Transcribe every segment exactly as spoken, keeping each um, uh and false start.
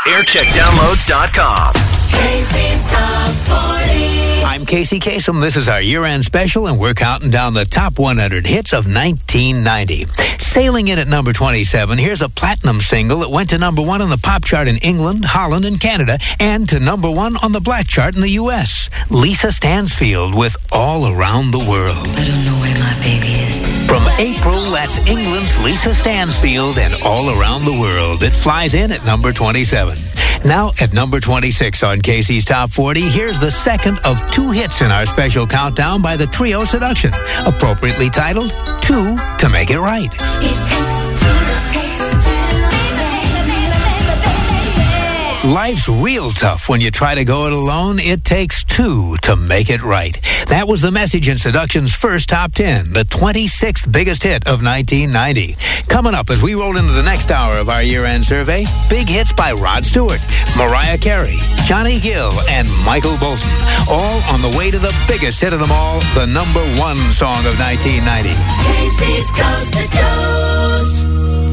aircheck downloads dot com. Casey's Top forty. I'm Casey Kasem. This is our year-end special, and we're counting down the top one hundred hits of nineteen ninety. Sailing in at number twenty-seven, here's a platinum single that went to number one on the pop chart in England, Holland, and Canada, and to number one on the black chart in the U S. Lisa Stansfield with All Around the World. I don't know where my baby is. From April, that's England's Lisa Stansfield and All Around the World. It flies in at number twenty-seven. Now at number twenty-six on Casey's Top forty, here's the second of two hits in our special countdown by the trio Seduction, appropriately titled Two to Make It Right. It takes two, it takes two, baby, baby, baby, baby. Life's real tough when you try to go it alone. It takes two to make it right. That was the message in Seduction's first top ten, the twenty-sixth biggest hit of nineteen ninety. Coming up as we roll into the next hour of our year-end survey, big hits by Rod Stewart, Mariah Carey, Johnny Gill, and Michael Bolton. All on the way to the biggest hit of them all, the number one song of nineteen ninety. Casey's Coast to Coast.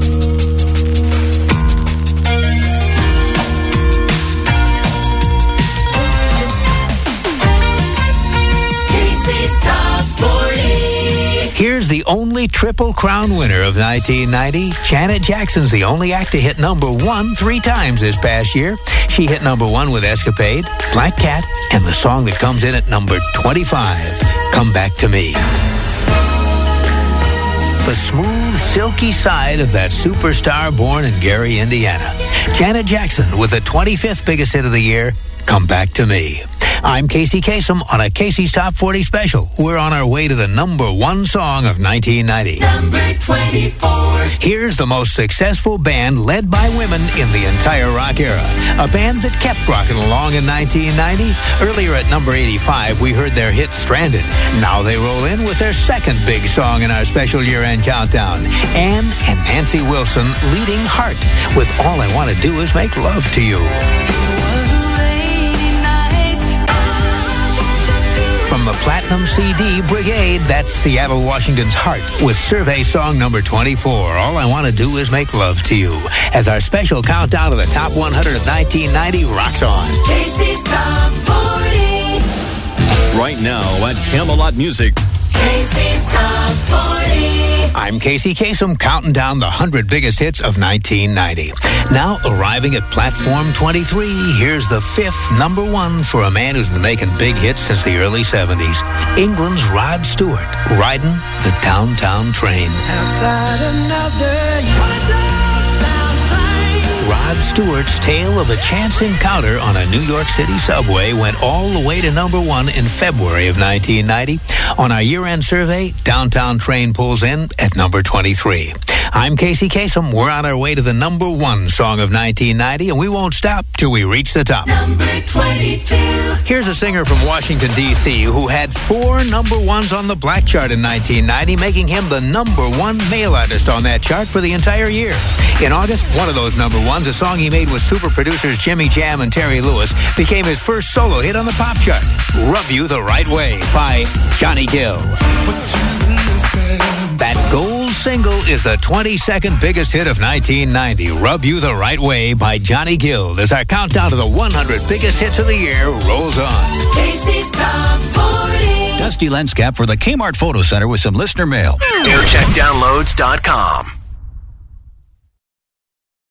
Casey's Top forty. Here's the only Triple Crown winner of nineteen ninety. Janet Jackson's the only act to hit number one three times this past year. She hit number one with Escapade, Black Cat, and the song that comes in at number twenty-five, Come Back to Me. The smooth, silky side of that superstar born in Gary, Indiana. Janet Jackson with the twenty-fifth biggest hit of the year, Come Back to Me. I'm Casey Kasem on a Casey's Top forty special. We're on our way to the number one song of nineteen ninety. Number twenty-four. Here's the most successful band led by women in the entire rock era. A band that kept rocking along in nineteen ninety. Earlier at number eighty-five, we heard their hit Stranded. Now they roll in with their second big song in our special year-end countdown. Ann and Nancy Wilson leading Heart with All I Want to Do Is Make Love to You. From the Platinum C D Brigade, that's Seattle, Washington's Heart with survey song number twenty-four, All I Want to Do Is Make Love to You, as our special countdown to the top one hundred of nineteen ninety rocks on. Casey's Top forty. Right now at Camelot Music. Casey's Top forty. I'm Casey Kasem, counting down the one hundred biggest hits of nineteen ninety. Now arriving at platform twenty-three, here's the fifth number one for a man who's been making big hits since the early seventies. England's Rod Stewart, Riding the Downtown Train. Outside another downtown train. Rod Stewart's tale of a chance encounter on a New York City subway went all the way to number one in February of nineteen ninety. On our year-end survey, Downtown Train pulls in at number twenty-three. I'm Casey Kasem. We're on our way to the number one song of nineteen ninety, and we won't stop till we reach the top. Number twenty-two. Here's a singer from Washington, D C who had four number ones on the black chart in nineteen ninety, making him the number one male artist on that chart for the entire year. In August, one of those number ones, a song he made with super producers Jimmy Jam and Terry Lewis, became his first solo hit on the pop chart, Rub You the Right Way by Johnny Gill. That gold single is the twenty-second biggest hit of nineteen ninety, Rub You the Right Way by Johnny Gill, as our countdown to the one hundred biggest hits of the year rolls on. Casey's Top forty. Dusty Lenscap for the Kmart Photo Center with some listener mail. aircheck downloads dot com.